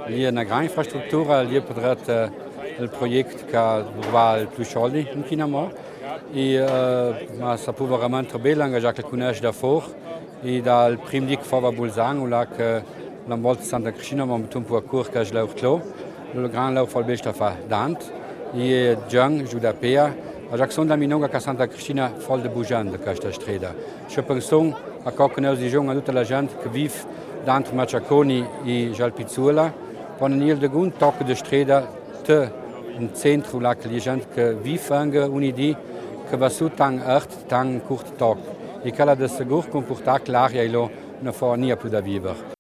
Lì è una grande infrastruttura, lì potrà il progetto che va più soldi in Kinamo. Ma saputo veramente bene, anche già che conosce da fuori. E dal primo giorno fa Bulzang, che la volta Santa Cristina, ma un po' corto che è l'autre. Il grande lauf al besta fa Dante. E Giang, Giudapea. A sono da minonga che Santa Cristina fa de bujande questa strada. Je penso a qualcuno di giorni a tutta la gente che vive dentro Maciaconi e Jalpizzuola. Quando il de gun tocca de strada te in centro la che la gente che vive anche un'idea che va su tan art tan kort tag. E che la de segur comportar l'aria e lo ne fa nie più da vivere.